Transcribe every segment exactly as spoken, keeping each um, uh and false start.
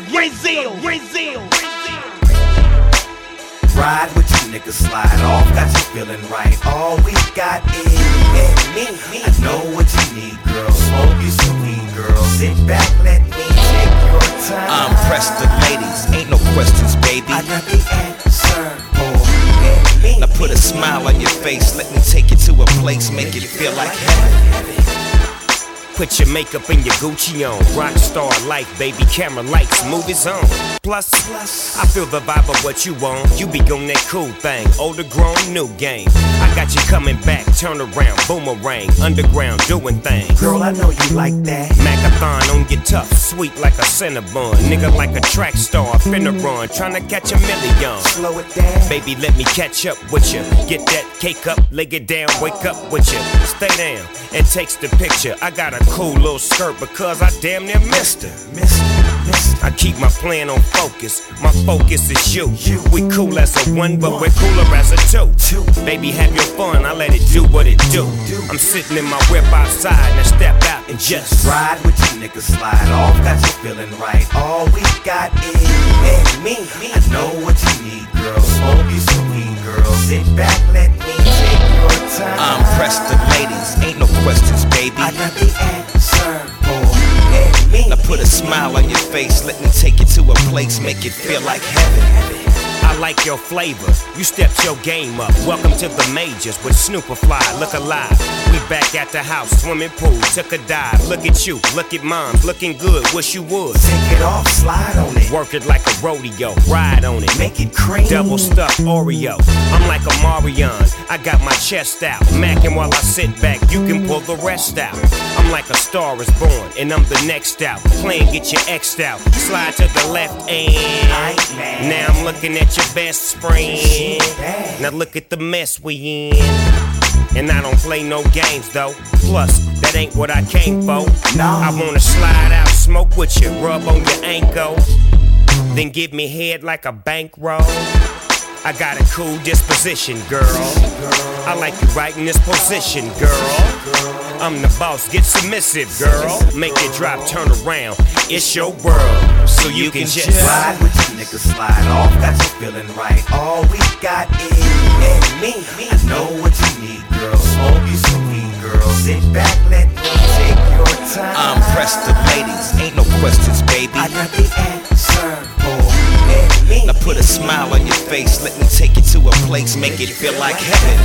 Brazil, Brazil. Ride with you, niggas, slide off, got you feeling right. All we got is me, me. I know what you need, girl. Smoke you some weed, girl. Sit back, let me take your time. I'm pressed the ladies, ain't no questions, baby. I got the answer for me. Now put a smile on your face, let me take you to a place, make it feel like heaven. Put your makeup and your Gucci on. Rockstar life, baby, camera lights, movies on. Plus, I feel the vibe of what you want. You be on that cool thing, older grown, new game. I got you coming back, turn around, boomerang, underground, doing things. Girl, I know you like that. Macathon on your tough, sweet like a Cinnabon. Nigga like a track star, finna run, tryna catch a million. Slow it down. Baby, let me catch up with you. Get that cake up, leg it down, wake up with you. Stay down and takes the picture. I got a cool little skirt because I damn near missed her. Mister, Mister. I keep my plan on focus. My focus is you. You. We cool as a one, but we're cooler as a two. Two. Baby, have your fun. I let it do what it do. Do. I'm sitting in my whip outside. Now step out and just ride with you, niggas, slide off, got you feeling right. All we got is me, me. I know what you need, girl. Smoke you some weed, girl. Sit back, let me take your time. I'm pressed the ladies, ain't no questions, baby. I got the answer for me. Now put a smile on your face, let me take you to a place, make it feel like heaven. I like your flavor, you stepped your game up. Welcome to the majors with Snooperfly, look alive. We back at the house, swimming pool, took a dive. Look at you, look at moms, looking good, wish you would. Take it off, slide on it. Work it like a rodeo, ride on it. Make it cream. Double stuffed Oreo, I'm like a Marion. I got my chest out, macking while I sit back, you can pull the rest out. I'm like a star is born, and I'm the next out. Playing get your X'd out, slide to the left and now I'm looking at your best friend. Now look at the mess we in. And I don't play no games though. Plus, that ain't what I came for. No. I wanna slide out, smoke with you, rub on your ankle, then give me head like a bankroll. I got a cool disposition, girl. I like you right in this position, girl. I'm the boss, get submissive, girl. Make it drop, turn around. It's your world, so you can just ride with you, niggas, slide off, got you feeling right. All we got is me. I know what you need, girl. Smoke you some weed, girl. Sit back, let me take your time. I'm pressed the ladies, ain't no questions, baby. I got the answer for me. Now put a smile on your face, let me take you to a place, make it feel like heaven.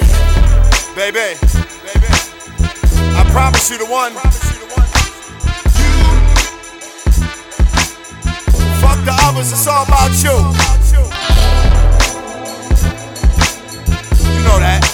Baby, baby, I promise you the one. Fuck the others, it's all about you. You know that.